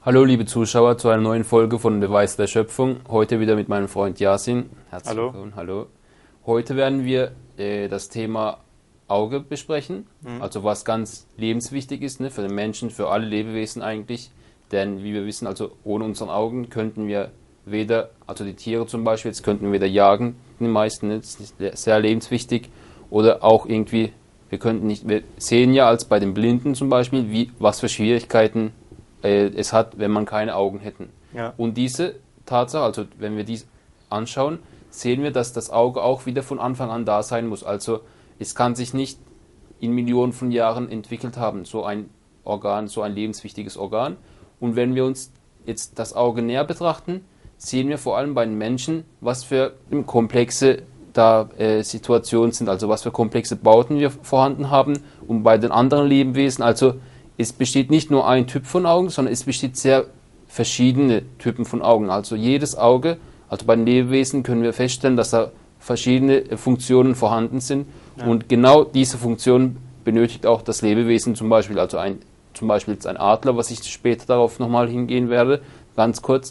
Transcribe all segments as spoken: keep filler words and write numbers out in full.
Hallo liebe Zuschauer zu einer neuen Folge von Beweis der Schöpfung. Heute wieder mit meinem Freund Yasin. Herzlich Hallo. willkommen. Hallo. Heute werden wir äh, das Thema Auge besprechen, Mhm. also was ganz lebenswichtig ist, ne, für den Menschen, für alle Lebewesen eigentlich. Denn wie wir wissen, also ohne unsere Augen könnten wir weder, also die Tiere zum Beispiel, jetzt könnten wir weder jagen, die meisten, ne, das ist sehr lebenswichtig, oder auch irgendwie, wir könnten nicht, wir sehen ja als bei den Blinden zum Beispiel, wie, was für Schwierigkeiten äh, es hat, wenn man keine Augen hätten. Ja. Und diese Tatsache, also wenn wir dies anschauen, sehen wir, dass das Auge auch wieder von Anfang an da sein muss. Also es kann sich nicht in Millionen von Jahren entwickelt haben, so ein Organ, so ein lebenswichtiges Organ. Und wenn wir uns jetzt das Auge näher betrachten, sehen wir vor allem bei den Menschen, was für komplexe da äh, Situationen sind, also was für komplexe Bauten wir vorhanden haben. Und bei den anderen Lebewesen, also es besteht nicht nur ein Typ von Augen, sondern es besteht sehr verschiedene Typen von Augen. Also jedes Auge, also bei den Lebewesen können wir feststellen, dass da verschiedene Funktionen vorhanden sind. Ja. Und genau diese Funktion benötigt auch das Lebewesen zum Beispiel. Also ein, zum Beispiel jetzt ein Adler, was ich später darauf nochmal hingehen werde, ganz kurz.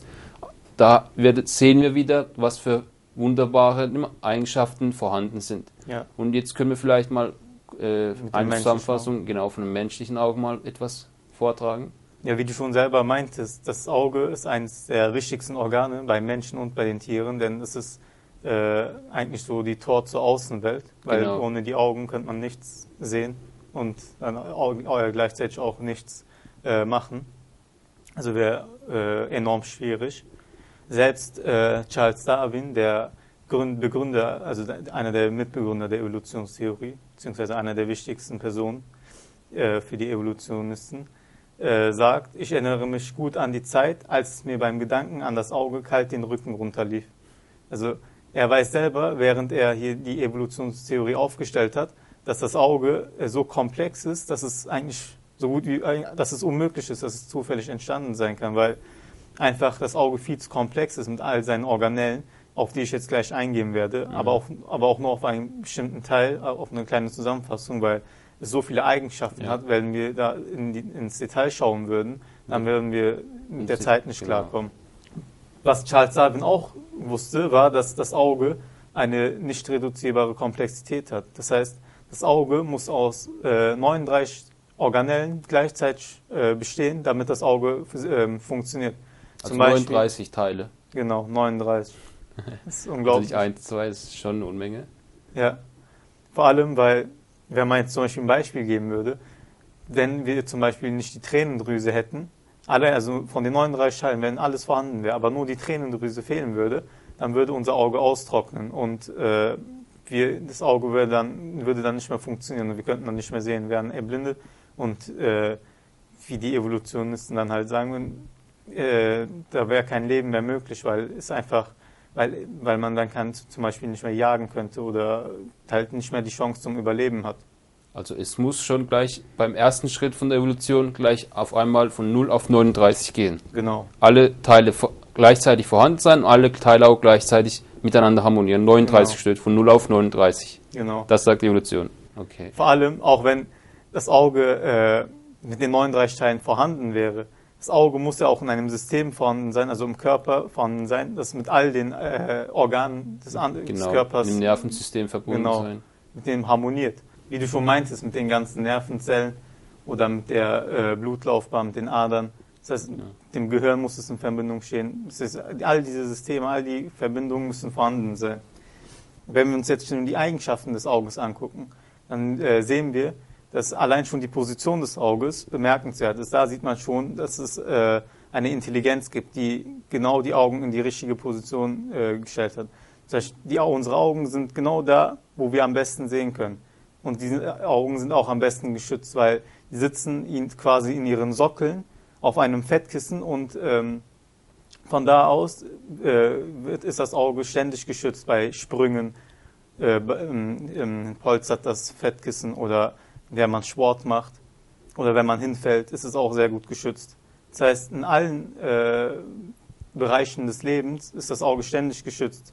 Da wird, sehen wir wieder, was für wunderbare Eigenschaften vorhanden sind. Ja. Und jetzt können wir vielleicht mal äh, eine Zusammenfassung Augen. genau von einem menschlichen Auge mal etwas vortragen. Ja, wie du schon selber meintest, das Auge ist eines der wichtigsten Organe bei Menschen und bei den Tieren, denn es ist äh, eigentlich so die Tor zur Außenwelt, weil Genau. ohne die Augen könnte man nichts sehen und dann auch, auch gleichzeitig auch nichts äh, machen. Also wäre äh, enorm schwierig. Selbst äh, Charles Darwin, der Gründ, Begründer, also einer der Mitbegründer der Evolutionstheorie, beziehungsweise einer der wichtigsten Personen äh, für die Evolutionisten, äh, sagt, ich erinnere mich gut an die Zeit, als es mir beim Gedanken an das Auge kalt den Rücken runterlief. Also er weiß selber, während er hier die Evolutionstheorie aufgestellt hat, dass das Auge äh, so komplex ist, dass es eigentlich so gut wie, dass es unmöglich ist, dass es zufällig entstanden sein kann, weil einfach das Auge viel zu komplex ist mit all seinen Organellen, auf die ich jetzt gleich eingehen werde, mhm. aber, auch, aber auch nur auf einen bestimmten Teil, auf eine kleine Zusammenfassung, weil es so viele Eigenschaften ja. hat. Wenn wir da in die, ins Detail schauen würden, dann würden wir mit der Zeit nicht klarkommen. Was Charles Darwin auch wusste, war, dass das Auge eine nicht reduzierbare Komplexität hat. Das heißt, das Auge muss aus äh, neununddreißig Organellen gleichzeitig äh, bestehen, damit das Auge äh, funktioniert. Also Zum Beispiel, neununddreißig Teile. Genau, neununddreißig. Das ist unglaublich. Also nicht eins, zwei, das ist schon eine Unmenge. Ja, vor allem, weil, wenn man jetzt zum Beispiel ein Beispiel geben würde, wenn wir zum Beispiel nicht die Tränendrüse hätten, alle, also von den neununddreißig Teilen, wenn alles vorhanden wäre, aber nur die Tränendrüse fehlen würde, dann würde unser Auge austrocknen und äh, wir, das Auge würde dann, würde dann nicht mehr funktionieren und wir könnten dann nicht mehr sehen, wären erblindet und äh, wie die Evolutionisten dann halt sagen, äh, da wäre kein Leben mehr möglich, weil es einfach, weil, weil man dann kann, zum Beispiel nicht mehr jagen könnte oder halt nicht mehr die Chance zum Überleben hat. Also es muss schon gleich beim ersten Schritt von der Evolution gleich auf einmal von null auf neununddreißig gehen. Genau. Alle Teile gleichzeitig vorhanden sein und alle Teile auch gleichzeitig miteinander harmonieren. neununddreißig Genau. Schritt von null auf neununddreißig. Genau. Das sagt die Evolution. Okay. Vor allem, auch wenn das Auge äh, mit den neununddreißig Teilen vorhanden wäre, das Auge muss ja auch in einem System vorhanden sein, also im Körper vorhanden sein, das mit all den äh, Organen des, Genau, des Körpers mit dem Nervensystem verbunden genau, sein. mit dem harmoniert. Wie du schon meintest, mit den ganzen Nervenzellen oder mit der äh, Blutlaufbahn, mit den Adern. Das heißt, Ja. mit dem Gehirn muss es in Verbindung stehen. Das heißt, all diese Systeme, all die Verbindungen müssen vorhanden sein. Wenn wir uns jetzt schon die Eigenschaften des Auges angucken, dann äh, sehen wir, dass allein schon die Position des Auges bemerkenswert ist. Da sieht man schon, dass es äh, eine Intelligenz gibt, die genau die Augen in die richtige Position äh, gestellt hat. Das heißt, die, unsere Augen sind genau da, wo wir am besten sehen können. Und diese Augen sind auch am besten geschützt, weil die sitzen in, quasi in ihren Sockeln auf einem Fettkissen und ähm, von da aus äh, wird, ist das Auge ständig geschützt bei Sprüngen, äh, ähm, polstert das Fettkissen oder wenn man Sport macht oder wenn man hinfällt, ist es auch sehr gut geschützt. Das heißt, in allen äh, Bereichen des Lebens ist das Auge ständig geschützt.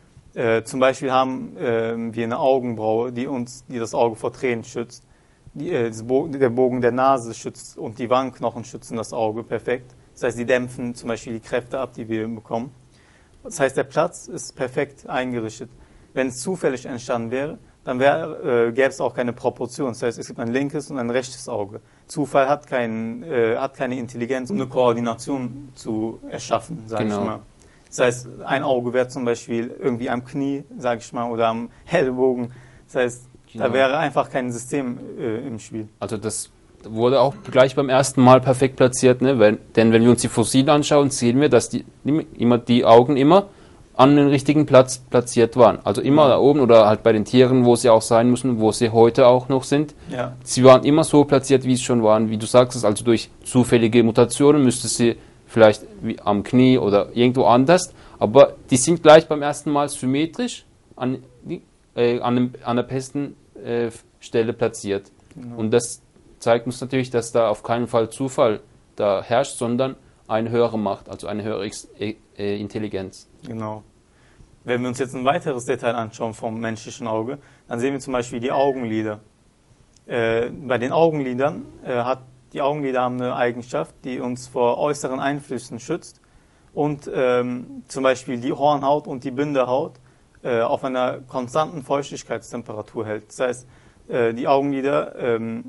Äh, zum Beispiel haben äh, wir eine Augenbraue, die uns, die das Auge vor Tränen schützt. Die, äh, Bo- der Bogen der Nase schützt und die Wangenknochen schützen das Auge perfekt. Das heißt, die dämpfen zum Beispiel die Kräfte ab, die wir bekommen. Das heißt, der Platz ist perfekt eingerichtet. Wenn es zufällig entstanden wäre, dann wär, äh, gäbe es auch keine Proportion. Das heißt, es gibt ein linkes und ein rechtes Auge. Zufall hat, kein, äh, hat keine Intelligenz, um eine Koordination zu erschaffen, sage Genau. ich mal. Das heißt, ein Auge wäre zum Beispiel irgendwie am Knie, sage ich mal, oder am Ellbogen. Das heißt, Genau. da wäre einfach kein System äh, im Spiel. Also das wurde auch gleich beim ersten Mal perfekt platziert, ne? Wenn, denn wenn wir uns die Fossilien anschauen, sehen wir, dass die, immer, die Augen immer an den richtigen Platz platziert waren. Also immer da oben oder halt bei den Tieren, wo sie auch sein müssen, wo sie heute auch noch sind. Ja. Sie waren immer so platziert, wie es schon waren. Wie du sagst, also durch zufällige Mutationen müsste sie vielleicht wie am Knie oder irgendwo anders, aber die sind gleich beim ersten Mal symmetrisch an, äh, an, dem, an der besten äh, Stelle platziert. Genau. Und das zeigt uns natürlich, dass da auf keinen Fall Zufall da herrscht, sondern eine höhere Macht, also eine höhere Ex äh, Intelligenz. Genau. Wenn wir uns jetzt ein weiteres Detail anschauen vom menschlichen Auge, dann sehen wir zum Beispiel die Augenlider. Äh, bei den Augenlidern äh, hat die Augenlider haben eine Eigenschaft, die uns vor äußeren Einflüssen schützt und ähm, zum Beispiel die Hornhaut und die Bindehaut äh, auf einer konstanten Feuchtigkeitstemperatur hält. Das heißt, äh, die Augenlider ähm,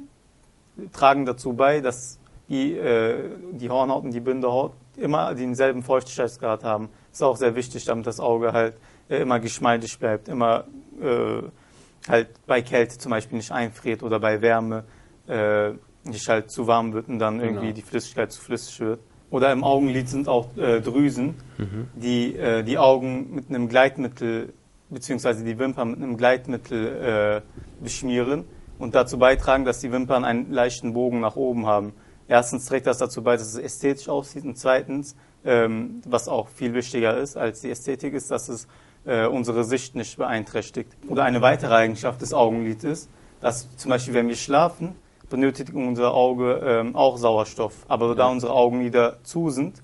tragen dazu bei, dass die, äh, die Hornhaut und die Bindehaut immer denselben Feuchtigkeitsgrad haben. Das ist auch sehr wichtig, damit das Auge halt äh, immer geschmeidig bleibt, immer äh, halt bei Kälte zum Beispiel nicht einfriert oder bei Wärme äh, nicht halt zu warm wird und dann irgendwie Genau. die Flüssigkeit zu flüssig wird. Oder im Augenlid sind auch äh, Drüsen, Mhm. die äh, die Augen mit einem Gleitmittel beziehungsweise die Wimpern mit einem Gleitmittel äh, beschmieren und dazu beitragen, dass die Wimpern einen leichten Bogen nach oben haben. Erstens trägt das dazu bei, dass es ästhetisch aussieht und zweitens, ähm, was auch viel wichtiger ist als die Ästhetik, ist, dass es äh, unsere Sicht nicht beeinträchtigt. Oder eine weitere Eigenschaft des Augenlids ist, dass zum Beispiel, wenn wir schlafen, benötigt unser Auge ähm, auch Sauerstoff. Aber Ja. da unsere Augenlider zu sind,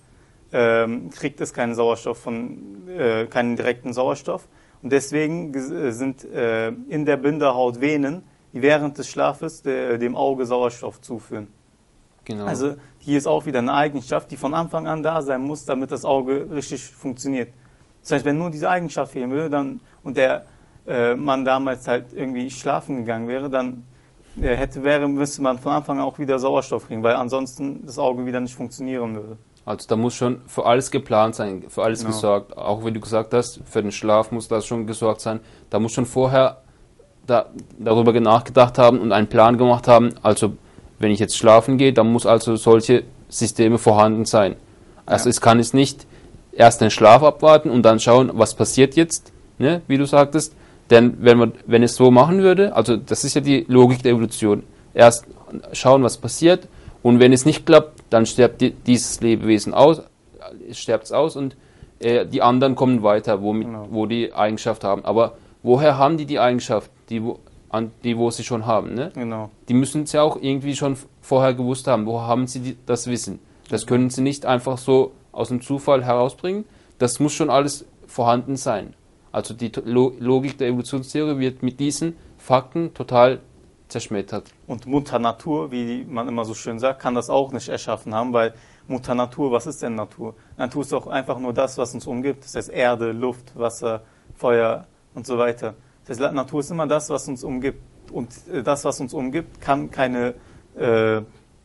ähm, kriegt es keinen Sauerstoff von, äh, keinen direkten Sauerstoff. Und deswegen ges- sind äh, in der Bindehaut Venen, die während des Schlafes de, dem Auge Sauerstoff zuführen. Genau. Also hier ist auch wieder eine Eigenschaft, die von Anfang an da sein muss, damit das Auge richtig funktioniert. Das heißt, wenn nur diese Eigenschaft fehlen würde, dann und der äh, Mann damals halt irgendwie schlafen gegangen wäre, dann äh, hätte wäre müsste man von Anfang an auch wieder Sauerstoff kriegen, weil ansonsten das Auge wieder nicht funktionieren würde. Also da muss schon für alles geplant sein, für alles Genau. gesorgt. Auch wie du gesagt hast, für den Schlaf muss das schon gesorgt sein. Da muss schon vorher da, darüber nachgedacht haben und einen Plan gemacht haben. Also wenn ich jetzt schlafen gehe, dann muss also solche Systeme vorhanden sein. Also Ja. es kann es nicht erst den Schlaf abwarten und dann schauen, was passiert jetzt, ne, wie du sagtest. Denn wenn man, wenn es so machen würde, also das ist ja die Logik der Evolution. Erst schauen, was passiert, und wenn es nicht klappt, dann stirbt die, dieses Lebewesen aus, es stirbt aus und äh, die anderen kommen weiter, womit, Genau. wo die Eigenschaft haben. Aber woher haben die die Eigenschaft, die wo, an, die wo sie schon haben? Ne? Genau. Die müssen es ja auch irgendwie schon vorher gewusst haben. Woher haben sie die, das Wissen? Das können sie nicht einfach so aus dem Zufall herausbringen. Das muss schon alles vorhanden sein. Also die To- Lo- Logik der Evolutionstheorie wird mit diesen Fakten total zerschmettert. Und Mutter Natur, wie man immer so schön sagt, kann das auch nicht erschaffen haben, weil Mutter Natur, was ist denn Natur? Natur ist doch einfach nur das, was uns umgibt. Das heißt Erde, Luft, Wasser, Feuer und so weiter. Das heißt, Natur ist immer das, was uns umgibt. Und äh, das, was uns umgibt, kann keine äh,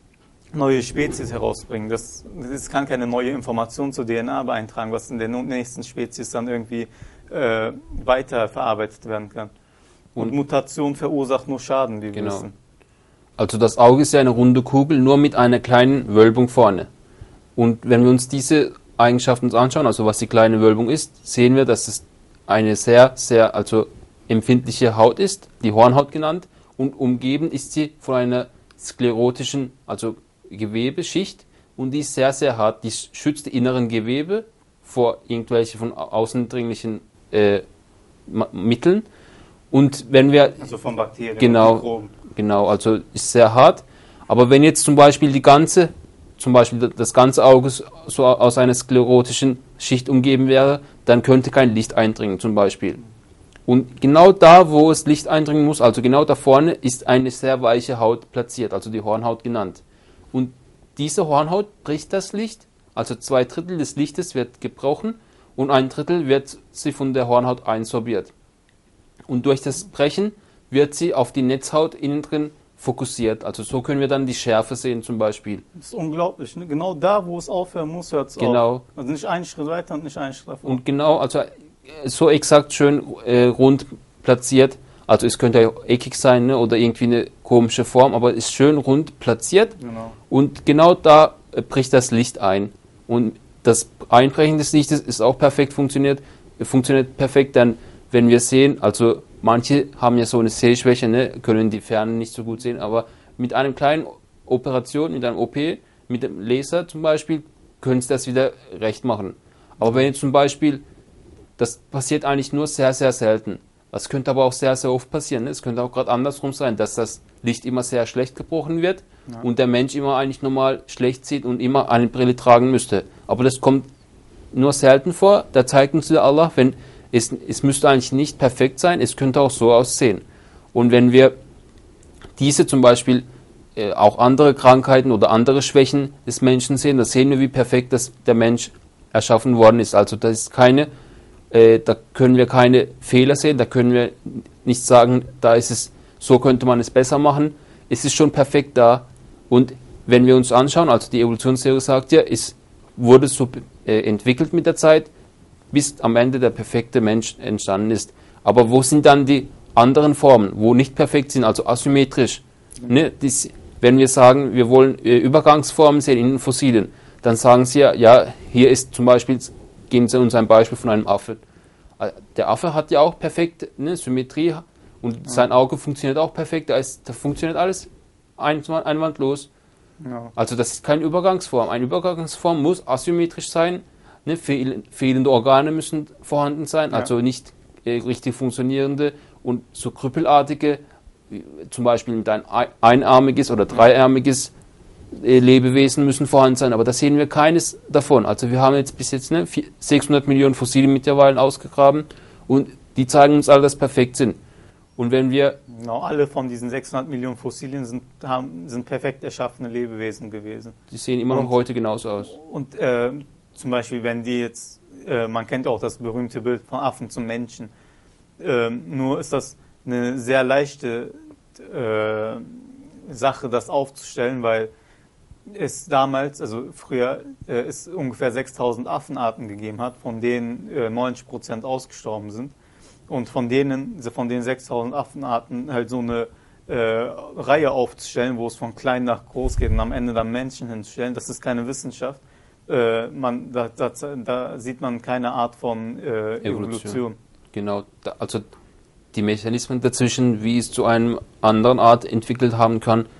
neue Spezies herausbringen. Das, das kann keine neue Information zur D N A beeintragen, was in der nächsten Spezies dann irgendwie äh, weiter verarbeitet werden kann. Und, Und- Mutation verursacht nur Schaden, wie wir Genau. wissen. Also das Auge ist ja eine runde Kugel, nur mit einer kleinen Wölbung vorne. Und wenn wir uns diese Eigenschaften uns anschauen, also was die kleine Wölbung ist, sehen wir, dass es eine sehr, sehr also empfindliche Haut ist, die Hornhaut genannt, und umgeben ist sie von einer sklerotischen, also Gewebeschicht, und die ist sehr, sehr hart. Die schützt die inneren Gewebe vor irgendwelchen von außen dringlichen äh, Ma- Mitteln. Und wenn wir Also von Bakterien Genau. und Mikroben. Genau, also ist sehr hart. Aber wenn jetzt zum Beispiel die ganze, zum Beispiel das ganze Auge so aus einer sklerotischen Schicht umgeben wäre, dann könnte kein Licht eindringen zum Beispiel. Und genau da, wo es Licht eindringen muss, also genau da vorne, ist eine sehr weiche Haut platziert, also die Hornhaut genannt. Und diese Hornhaut bricht das Licht Also zwei Drittel des Lichtes wird gebrochen und ein Drittel wird sie von der Hornhaut einsorbiert. Und durch das Brechen wird sie auf die Netzhaut innen drin fokussiert. Also so können wir dann die Schärfe sehen zum Beispiel. Das ist unglaublich. Ne? Genau da, wo es aufhören muss, hört es genau. auf. Also nicht einen Schritt weiter und nicht einen Schritt davor. Und genau, also so exakt schön äh, rund platziert. Also es könnte ja eckig sein, ne? Oder irgendwie eine komische Form, aber es ist schön rund platziert. Genau. Und genau da äh, bricht das Licht ein. Und das Einbrechen des Lichtes ist auch perfekt funktioniert, funktioniert perfekt, denn wenn wir sehen, also manche haben ja so eine Sehschwäche, ne, können die Ferne nicht so gut sehen, aber mit einer kleinen Operation, mit einem O P, mit dem Laser zum Beispiel, können sie das wieder recht machen. Aber wenn jetzt zum Beispiel, das passiert eigentlich nur sehr, sehr selten. Das könnte aber auch sehr, sehr oft passieren. Ne? Es könnte auch gerade andersrum sein, dass das Licht immer sehr schlecht gebrochen wird ja. und der Mensch immer eigentlich normal schlecht sieht und immer eine Brille tragen müsste. Aber das kommt nur selten vor. Da zeigt uns der Allah, wenn es, es müsste eigentlich nicht perfekt sein, es könnte auch so aussehen. Und wenn wir diese zum Beispiel äh, auch andere Krankheiten oder andere Schwächen des Menschen sehen, dann sehen wir, wie perfekt das der Mensch erschaffen worden ist. Also das ist keine, äh, da können wir keine Fehler sehen, da können wir nicht sagen, da ist es, so könnte man es besser machen. Es ist schon perfekt da. Und wenn wir uns anschauen, also die Evolutionstheorie sagt ja, es wurde so äh, entwickelt mit der Zeit, bis am Ende der perfekte Mensch entstanden ist. Aber wo sind dann die anderen Formen, wo nicht perfekt sind, also asymmetrisch? Ne? Dies, wenn wir sagen, wir wollen äh, Übergangsformen sehen in den Fossilien, dann sagen sie ja, ja, hier ist zum Beispiel, geben sie uns ein Beispiel von einem Affe. Der Affe hat ja auch perfekte ne, Symmetrie und ja. sein Auge funktioniert auch perfekt, da, ist, da funktioniert alles einwandlos. Ja. Also das ist keine Übergangsform. Eine Übergangsform muss asymmetrisch sein, ne, fehl, fehlende Organe müssen vorhanden sein, ja. also nicht äh, richtig funktionierende und so krüppelartige, zum Beispiel mit ein einarmiges oder dreiarmiges äh, Lebewesen müssen vorhanden sein, aber da sehen wir keines davon. Also wir haben jetzt bis jetzt ne, sechshundert Millionen Fossilien mittlerweile ausgegraben und die zeigen uns alle, dass perfekt sind. Und wenn wir... Genau, alle von diesen sechshundert Millionen Fossilien sind, haben, sind perfekt erschaffene Lebewesen gewesen. Die sehen immer noch und, heute genauso aus. Und äh, zum Beispiel, wenn die jetzt, äh, man kennt auch das berühmte Bild von Affen zum Menschen, äh, nur ist das eine sehr leichte äh, Sache, das aufzustellen, weil es damals, also früher, äh, es ungefähr sechstausend Affenarten gegeben hat, von denen äh, neunzig Prozent ausgestorben sind. Und von denen, von den sechstausend Affenarten halt so eine äh, Reihe aufzustellen, wo es von klein nach groß geht und am Ende dann Menschen hinzustellen, das ist keine Wissenschaft. Äh, man, da, da, da sieht man keine Art von äh, Evolution. Evolution. Genau, da, also die Mechanismen dazwischen, wie es zu einer anderen Art entwickelt haben kann,